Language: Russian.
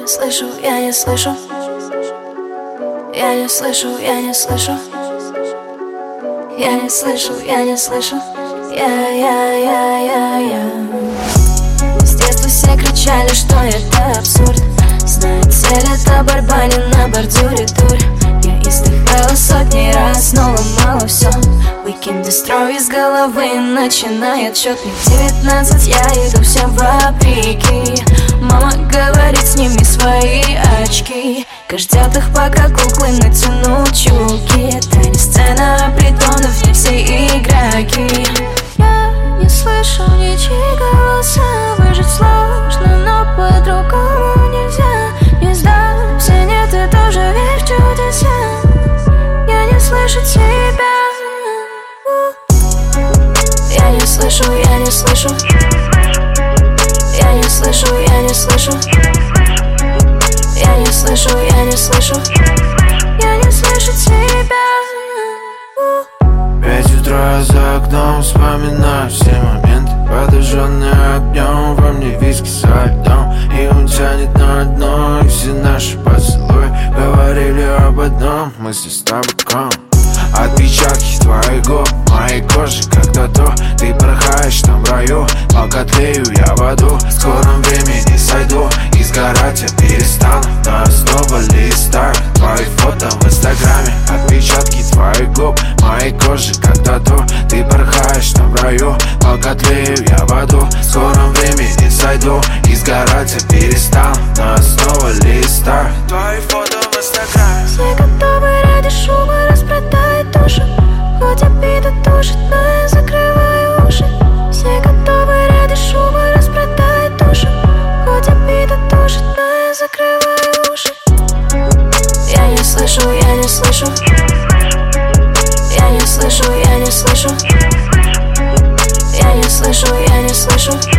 не слышу, я не слышу. Я не слышу, я не слышу. Я не слышу, я не слышу. Я. С детства все кричали, что это абсурд. Знаю, цель это борьба, не на бордюре тур. Я издыхала сотни раз, но ломала все. Уикенды строю из головы, начинает отсчет. Мне 19, я иду всем вопреки. Мама говорит, сними свои очки. Ждет их, пока куклы натянут чулки. Это не сцена притонов, не все игроки. Я не слышу ничьи голоса. Выжить сложно, но по-другому нельзя. Не сдамся, нет, ты тоже верь в чудеса. Я не слышу тебя. Я не слышу, я не слышу. Я не слышу, я не слышу. Я не слышу, я не слышу. Я не слышу тебя. 5 утра за окном, вспоминаю все моменты, подожженные огнем. Во мне виски со льдом, и он тянет на дно. И все наши поцелуи говорили об одном: мысли с табаком. Отпечатки твоих губ, моей кожи, как тату. Ты порхаешь там в раю, пока тлею я в аду. В скором времени сойду и сгорать я перестану. Но я снова листаю твои фото в инстаграме. Отпечатки твоих губ, моей кожи, как тату. Ты порхаешь там в раю, пока тлею я в аду. В скором времени сойду и сгорать я перестану. Но я снова листаю твои фото в инстаграме. Все готовы ради шума распродать душу. Хоть обида душит, но я закрываю уши. Все готовы ради шума распродать душу. Хоть обида душит, но я закрываю уши. Я не слышу, я не слышу. Я не слышу, я не слышу. Я не слышу, я не слышу.